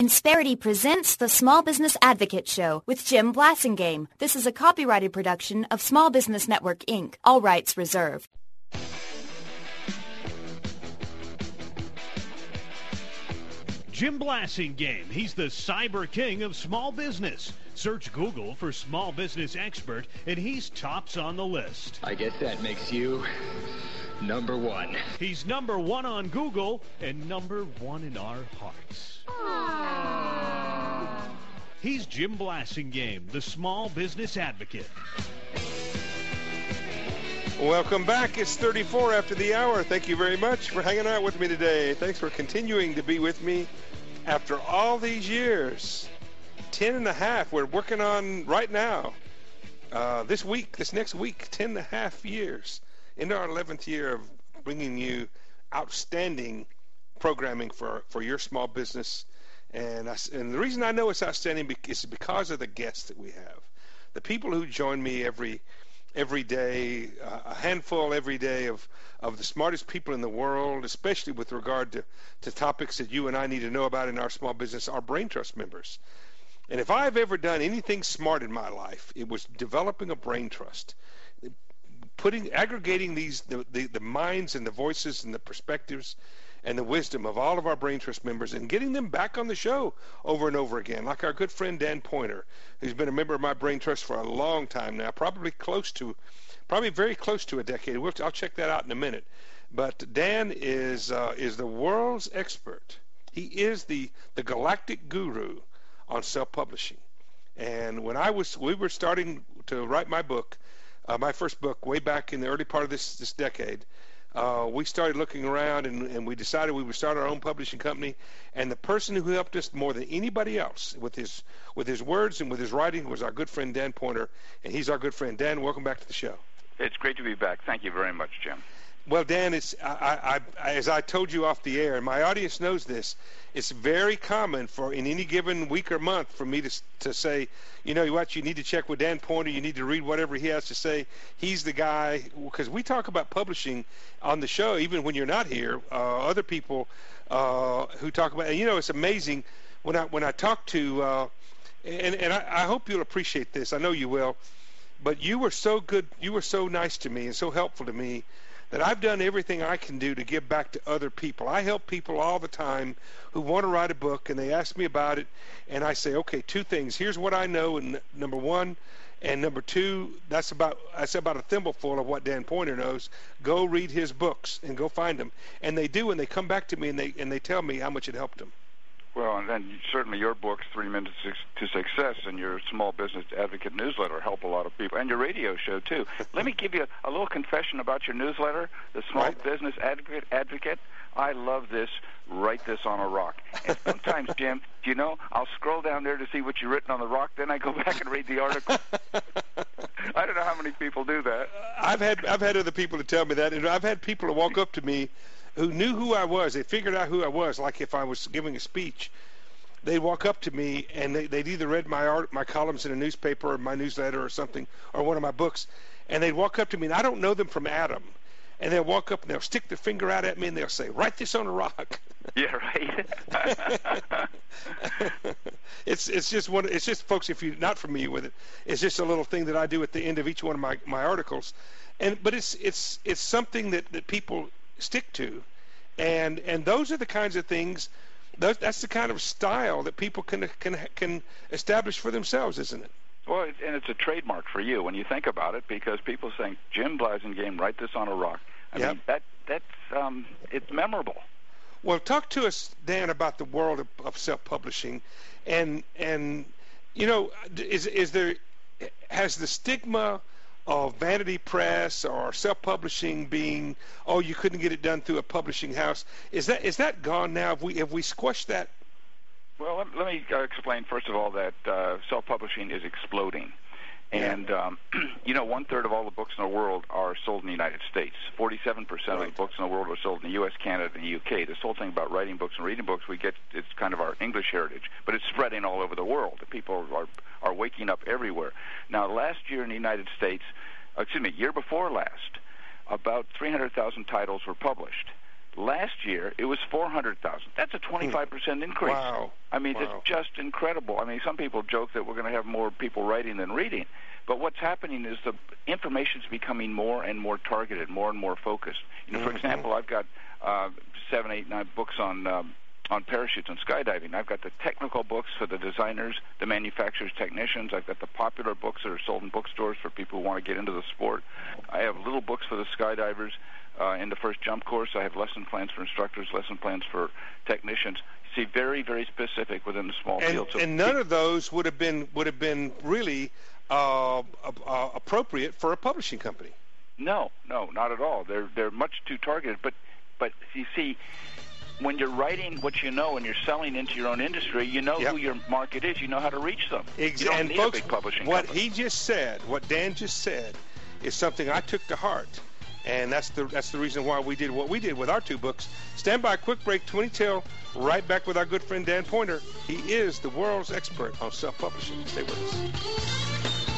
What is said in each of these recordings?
Insperity presents the Small Business Advocate Show with Jim Blasingame. This is a copyrighted production of Small Business Network, Inc. All rights reserved. Jim Blasingame. He's the cyber king of small business. Search Google for small business expert, and he's tops on the list. I guess that makes you number one. He's number one on Google and number one in our hearts. Aww. He's Jim Blasingame, the small business advocate. Welcome back. It's 34 after the hour. Thank you very much for hanging out with me today. Thanks for continuing to be with me after all these years. 10 and a half we're working on right now. This next week, 10 and a half years into our 11th year of bringing you outstanding programming for your small business. And the reason I know it's outstanding is because of the guests that we have. The people who join me every day, a handful every day of the smartest people in the world, especially with regard to topics that you and I need to know about in our small business, are Brain Trust members. And if I've ever done anything smart in my life, it was developing a brain trust, aggregating the minds and the voices and the perspectives and the wisdom of all of our Brain Trust members and getting them back on the show over and over again, like our good friend Dan Pointer, who's been a member of my Brain Trust for a long time now, probably very close to a decade. I'll check that out in a minute. But Dan is the world's expert. He is the galactic guru on self-publishing. And when we were starting to write my book, my first book, way back in the early part of this decade, we started looking around and we decided we would start our own publishing company. And the person who helped us more than anybody else with his words and with his writing was our good friend Dan Pointer, and he's our good friend. Dan, welcome back to the show. It's great to be back. Thank you very much, Jim. Well, Dan, as I told you off the air, and my audience knows this, it's very common in any given week or month for me to say, you know what, you need to check with Dan Pointer, you need to read whatever he has to say. He's the guy, because we talk about publishing on the show, even when you're not here, other people who talk about, and it's amazing when I talk to, and I hope you'll appreciate this, I know you will, but you were so good, you were so nice to me and so helpful to me that I've done everything I can do to give back to other people. I help people all the time who want to write a book, and they ask me about it, and I say, okay, two things. Here's what I know, and number one, and number two, that's about a thimbleful of what Dan Pointer knows. Go read his books and go find them. And they do, and they come back to me, and they tell me how much it helped them. Well, and then certainly your books, 3 Minutes to Success, and your Small Business Advocate newsletter help a lot of people, and your radio show, too. Let me give you a little confession about your newsletter, the Small Business Advocate. I love this. Write this on a rock. And sometimes, Jim, I'll scroll down there to see what you've written on the rock, then I go back and read the article. I don't know how many people do that. I've had other people to tell me that, and I've had people who walk up to me who knew who I was. They figured out who I was. Like if I was giving a speech, they'd walk up to me and they'd either read my columns in a newspaper or my newsletter or something, or one of my books, and they'd walk up to me, and I don't know them from Adam, and they'll walk up and they'll stick their finger out at me and they'll say, "Write this on a rock." Yeah, right. It's just folks, if you're not familiar with it, it's just a little thing that I do at the end of each one of my articles, but it's something that people stick to, and those are the kinds of things. That's the kind of style that people can establish for themselves, isn't it? Well, and it's a trademark for you when you think about it, because people saying, "Jim Blasingame, write this on a rock." I mean, that's it's memorable. Well, talk to us, Dan, about the world of self-publishing, and has the stigma of vanity press or self-publishing being, you couldn't get it done through a publishing house, is that gone now? Have we squashed that? Well, let me explain first of all that self-publishing is exploding. And, 1/3 of all the books in the world are sold in the United States. 47% of the books in the world are sold in the U.S., Canada, and the U.K. This whole thing about writing books and reading books, it's kind of our English heritage, but it's spreading all over the world. The people are waking up everywhere. Now, last year in the United States, year before last, about 300,000 titles were published. Last year, it was 400,000. That's a 25% increase. Wow. I mean, wow. It's just incredible. I mean, some people joke that we're going to have more people writing than reading. But what's happening is the information is becoming more and more targeted, more and more focused. For example, I've got 7, 8, 9 books on parachutes and skydiving. I've got the technical books for the designers, the manufacturers, technicians. I've got the popular books that are sold in bookstores for people who want to get into the sport. I have little books for the skydivers. In the first jump course, I have lesson plans for instructors, lesson plans for technicians. See, very, very specific within the small field. So and none of those would have been really appropriate for a publishing company. No, not at all. They're much too targeted. But you see, when you're writing what you know and you're selling into your own industry, you know who your market is. You know how to reach them. Exactly. You don't and need folks, a big publishing what company. he just said, what Dan just said, is something I took to heart. And that's the reason why we did what we did with our 2 books. Stand by, quick break, 20 till, right back with our good friend Dan Poynter. He is the world's expert on self-publishing. Stay with us.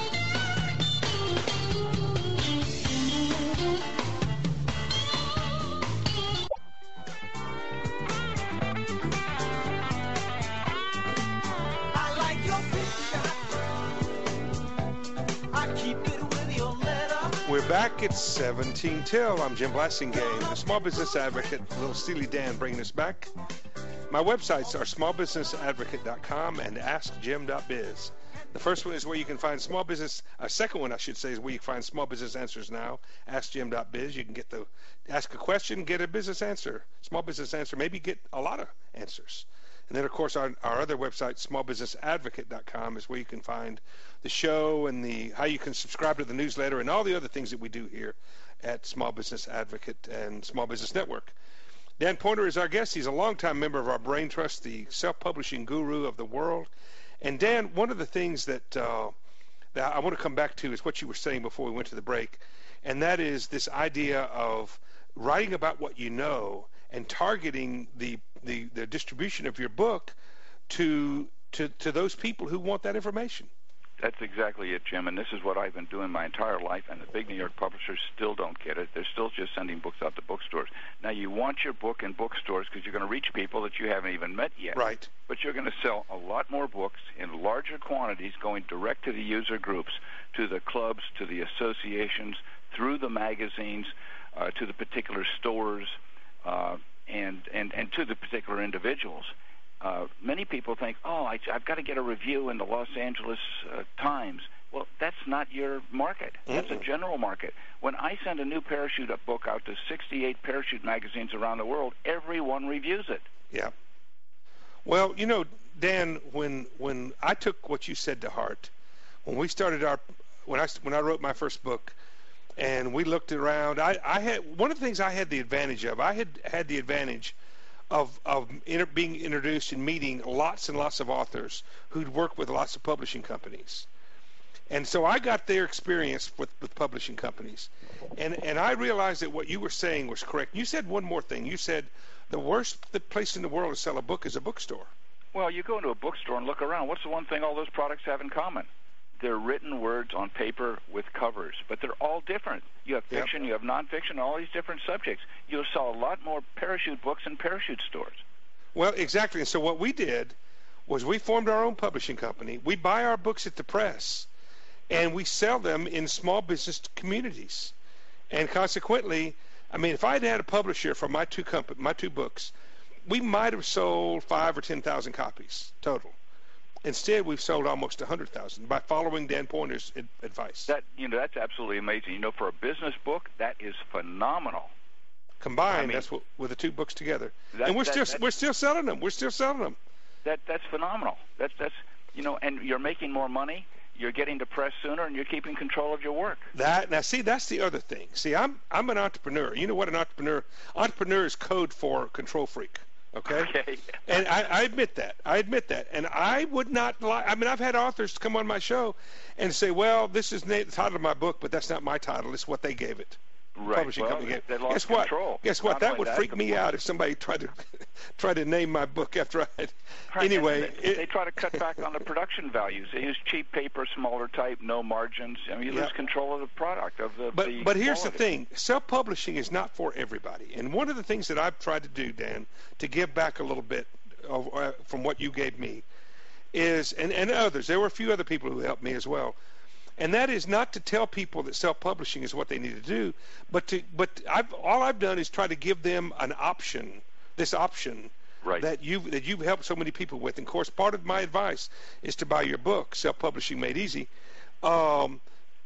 We're back at 17 till. I'm Jim Blasingame, the Small Business Advocate. Little Steely Dan bringing us back. My websites are smallbusinessadvocate.com and askjim.biz. The first one is where you can find small business. Second one, I should say, is where you can find Small Business Answers Now. Askjim.biz. You can ask a question, get a business answer. Small business answer, maybe get a lot of answers. And then, of course, our other website, smallbusinessadvocate.com, is where you can find the show and how you can subscribe to the newsletter and all the other things that we do here at Small Business Advocate and Small Business Network. Dan Poynter is our guest. He's a longtime member of our Brain Trust, the self-publishing guru of the world. And, Dan, one of the things that I want to come back to is what you were saying before we went to the break, and that is this idea of writing about what you know and targeting the distribution of your book to those people who want that information. That's exactly it, Jim, and this is what I've been doing my entire life, and the big New York publishers still don't get it. They're still just sending books out to bookstores. Now, you want your book in bookstores because you're going to reach people that you haven't even met yet. Right. But you're going to sell a lot more books in larger quantities, going direct to the user groups, to the clubs, to the associations, through the magazines, to the particular stores, and to the particular individuals. Many people think, I've got to get a review in the Los Angeles Times. Well, that's not your market. That's a general market. When I send a new parachute book out to 68 parachute magazines around the world, everyone reviews it. Yeah. Well, Dan, when I took what you said to heart, when we started when I wrote my first book, and we looked around, I had one of the things I had the advantage of. I had the advantage of being introduced and meeting lots and lots of authors who'd worked with lots of publishing companies. And so I got their experience with publishing companies. And I realized that what you were saying was correct. You said one more thing. You said the worst place in the world to sell a book is a bookstore. Well, you go into a bookstore and look around. What's the one thing all those products have in common? They're written words on paper with covers, but they're all different. You have fiction, you have nonfiction, all these different subjects. You'll sell a lot more parachute books in parachute stores. Well, exactly. And so what we did was we formed our own publishing company. We buy our books at the press, and we sell them in small business communities. And consequently, I mean, if I had a publisher for my two books, we might have sold 5,000 or 10,000 copies total. Instead, we've sold almost 100,000 by following Dan Poynter's advice. That's absolutely amazing. For a business book, that is phenomenal. Combined, that's what with the two books together, and we're still selling them. We're still selling them. That's phenomenal. That's and you're making more money. You're getting to press sooner, and you're keeping control of your work. That's the other thing. See, I'm an entrepreneur. You know what an entrepreneur is code for control freak. Okay. And I admit that. And I would not I've had authors come on my show and say, well, this is the title of my book, but that's not my title. It's what they gave it. publishing company. They lost control. Guess what? That would freak me out if somebody tried to name my book after I had. Anyway, they try to cut back on the production values. They use cheap paper, smaller type, no margins. I mean, you lose control of the product of the. But here's the thing: self-publishing is not for everybody. And one of the things that I've tried to do, Dan, to give back a little bit from what you gave me, is and others. There were a few other people who helped me as well. And that is not to tell people that self-publishing is what they need to do, all I've done is try to give them an option, this option that you've helped so many people with. And of course, part of my advice is to buy your book, Self-Publishing Made Easy, the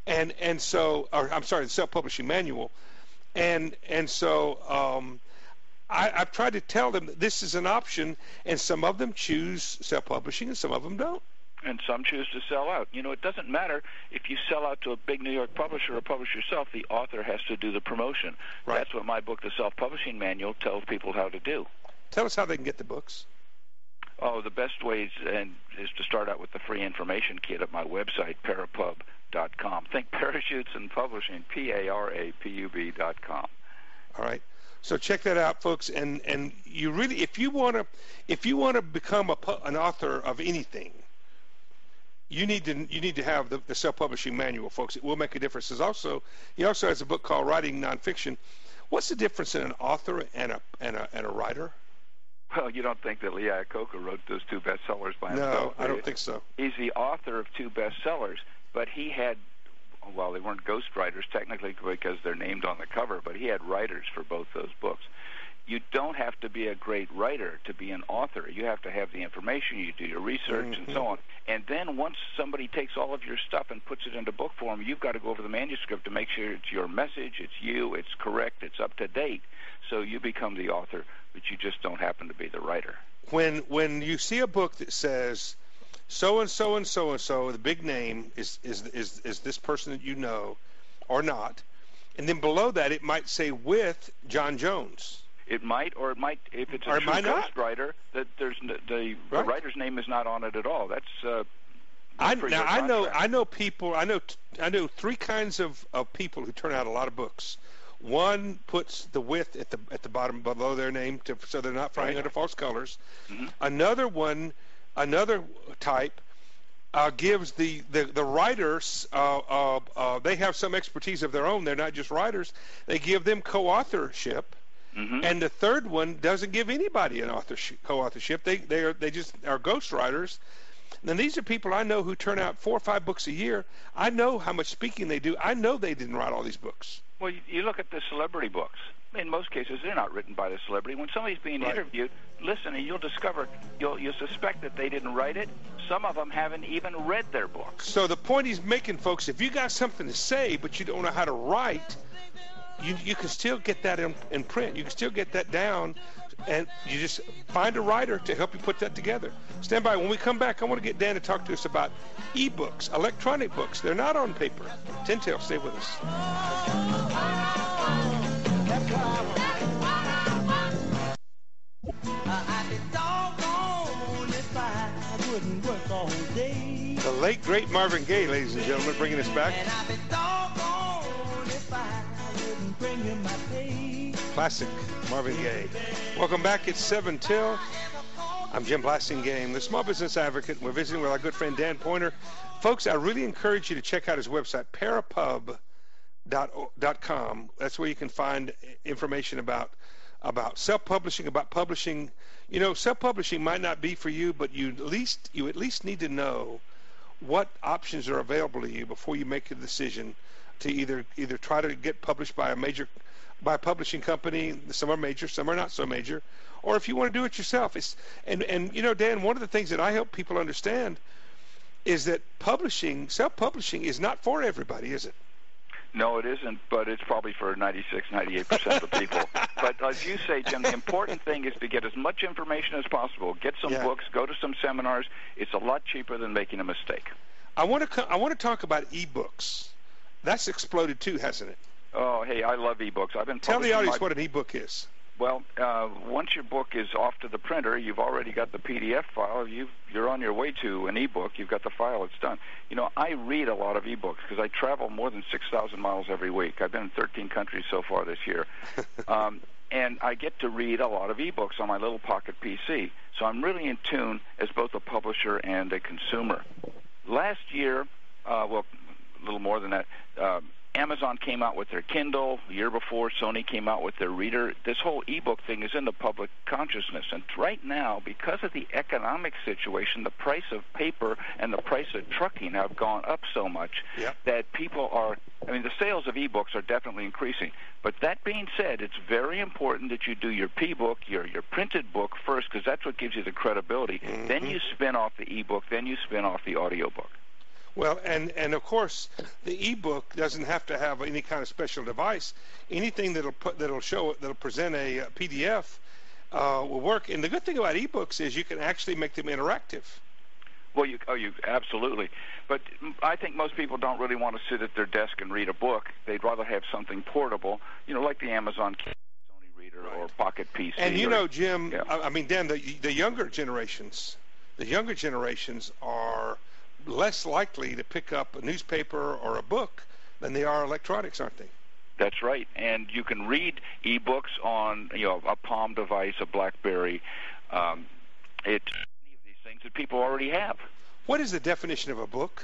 Self-Publishing Manual, and so I've tried to tell them that this is an option, and some of them choose self-publishing and some of them don't. And some choose to sell out. You know, it doesn't matter if you sell out to a big New York publisher or publish yourself. The author has to do the promotion. Right. That's what my book, The Self-Publishing Manual, tells people how to do. Tell us how they can get the books. Oh, the best way is to start out with the free information kit at my website, parapub.com. Think parachutes and publishing, PARAPUB.com. All right. So check that out, folks. And you really, if you want to become an author of anything, you need to have the self-publishing manual, folks. It will make a difference. He also has a book called Writing Nonfiction. What's the difference in an author and a writer? Well, you don't think that Lee Iacocca wrote those two bestsellers by himself? No, I don't think so. He's the author of two bestsellers, but he had, well, they weren't ghostwriters technically because they're named on the cover, but he had writers for both those books. You don't have to be a great writer to be an author. You have to have the information, you do your research, and so on. And then once somebody takes all of your stuff and puts it into book form, you've got to go over the manuscript to make sure it's your message, it's you, it's correct, it's up to date. So you become the author, but you just don't happen to be the writer. When you see a book that says so-and-so and so-and-so, the big name is this person that you know or not, and then below that it might say with John Jones. It might, or it might, if it's a true ghostwriter, that the writer's name is not on it at all. That's I know people. I know three kinds of people who turn out a lot of books. One puts the with at the bottom below their name so they're not flying under false colors. Mm-hmm. Another type gives the writers. They have some expertise of their own. They're not just writers. They give them co-authorship. Mm-hmm. And the third one doesn't give anybody an co-authorship. They just are ghostwriters. And these are people I know who turn out 4 or 5 books a year. I know how much speaking they do. I know they didn't write all these books. Well, you look at the celebrity books. In most cases, they're not written by the celebrity. When somebody's being interviewed, listen, and you'll discover, you'll suspect that they didn't write it. Some of them haven't even read their book. So the point he's making, folks, if you got something to say but you don't know how to write, you can still get that in print. You can still get that down, and you just find a writer to help you put that together. Stand by. When we come back, I want to get Dan to talk to us about e-books, electronic books. They're not on paper. Tin Tail, stay with us. The late, great Marvin Gaye, ladies and gentlemen, bringing us back. Classic Marvin Gaye. Welcome back. It's 7 till. I'm Jim Blasingame, the Small Business Advocate. We're visiting with our good friend Dan Pointer. Folks, I really encourage you to check out his website, parapub.com. That's where you can find information about self-publishing, about publishing. You know, self-publishing might not be for you, but you at least need to know what options are available to you before you make a decision to either try to get published by a publishing company. Some are major, some are not so major, or if you want to do it yourself. And you know, Dan, one of the things that I help people understand is that self-publishing is not for everybody, is it? No, it isn't, but it's probably for 96, 98% of the people. But as you say, Jim, the important thing is to get as much information as possible. Get some books, go to some seminars. It's a lot cheaper than making a mistake. I want to talk about e-books. That's exploded too, hasn't it? Oh, hey, I love e-books. I've been Tell the audience what an e-book is. Well, once your book is off to the printer, you've already got the PDF file. You're on your way to an ebook. You've got the file. It's done. You know, I read a lot of ebooks because I travel more than 6,000 miles every week. I've been in 13 countries so far this year. And I get to read a lot of ebooks on my little pocket PC. So I'm really in tune as both a publisher and a consumer. Last year, well, a little more than that, Amazon came out with their Kindle. The year before, Sony came out with their Reader. This whole ebook thing is in the public consciousness. And right now, because of the economic situation, the price of paper and the price of trucking have gone up so much that people are, I mean, the sales of ebooks are definitely increasing. But that being said, it's very important that you do your P-book, your printed book first, because that's what gives you the credibility. Mm-hmm. Then you spin off the ebook. Then you spin off the audiobook. Well, and of course, the ebook doesn't have to have any kind of special device. Anything that'll present a PDF will work. And the good thing about ebooks is you can actually make them interactive. Well, you absolutely. But I think most people don't really want to sit at their desk and read a book. They'd rather have something portable, you know, like the Amazon Kindle, Sony Reader, or Pocket PC. And you know, Jim, I mean, Dan, the younger generations are less likely to pick up a newspaper or a book than they are electronics, aren't they? That's right. And you can read ebooks on, you know, a Palm device, a BlackBerry. It's these things that people already have. What is the definition of a book?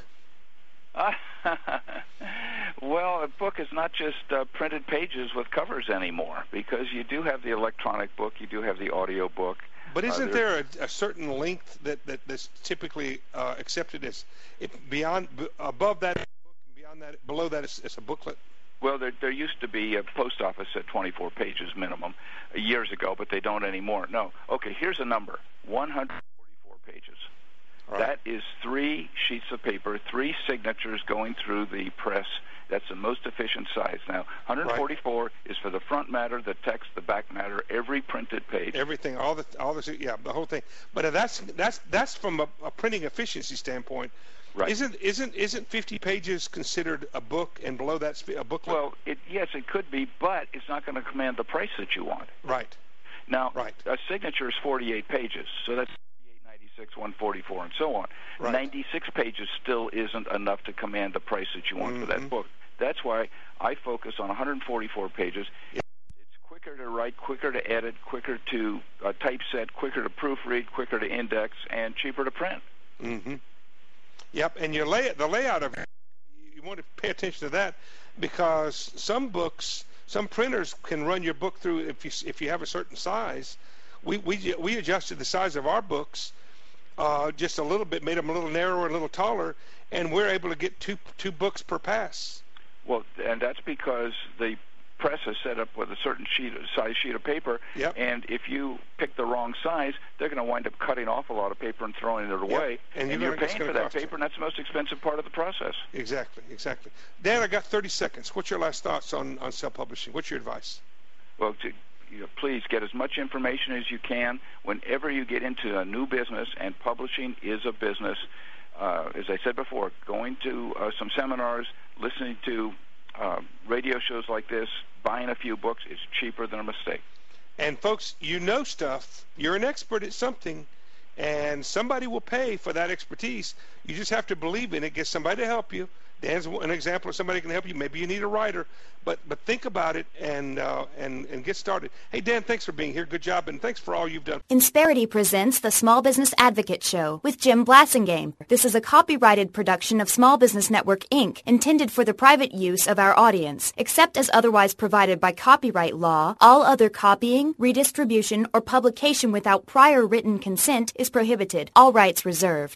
Well, a book is not just printed pages with covers anymore, because you do have the electronic book, you do have the audio book. But isn't there a certain length that's typically accepted as above that book, and beyond that, below that is a booklet? Well, there used to be a post office at 24 pages minimum years ago, but they don't anymore. No. Okay, here's a number: 144 pages. Right. That is 3 sheets of paper, 3 signatures going through the press. That's the most efficient size. Now, 144 is for the front matter, the text, the back matter, every printed page. Everything, all the whole thing. But that's from a printing efficiency standpoint. Right. Isn't 50 pages considered a book, and below that a booklet? Well, yes, it could be, but it's not going to command the price that you want. Right. Now, a signature is 48 pages, so that's 96, 144, and so on. Right. 96 pages still isn't enough to command the price that you want for that book. That's why I focus on 144 pages. It's quicker to write, quicker to edit, quicker to typeset, quicker to proofread, quicker to index, and cheaper to print. Mm-hmm. Yep, and the layout of it, you want to pay attention to that, because some printers can run your book through if you have a certain size. We adjusted the size of our books just a little bit, made them a little narrower, a little taller, and we're able to get two books per pass. Well, and that's because the press is set up with a certain size sheet of paper, and if you pick the wrong size, they're going to wind up cutting off a lot of paper and throwing it away, and you're paying for that paper, and that's the most expensive part of the process. Exactly. Dan, I got 30 seconds. What's your last thoughts on self-publishing? What's your advice? Well, please get as much information as you can whenever you get into a new business, and publishing is a business. As I said before, going to some seminars, listening to radio shows like this, buying a few books is cheaper than a mistake. And folks, you know stuff. You're an expert at something, and somebody will pay for that expertise. You just have to believe in it. Get somebody to help you. Dan's an example of somebody who can help you. Maybe you need a writer, but think about it and get started. Hey, Dan, thanks for being here. Good job, and thanks for all you've done. Insperity presents the Small Business Advocate Show with Jim Blassingame. This is a copyrighted production of Small Business Network, Inc., intended for the private use of our audience. Except as otherwise provided by copyright law, all other copying, redistribution, or publication without prior written consent is prohibited. All rights reserved.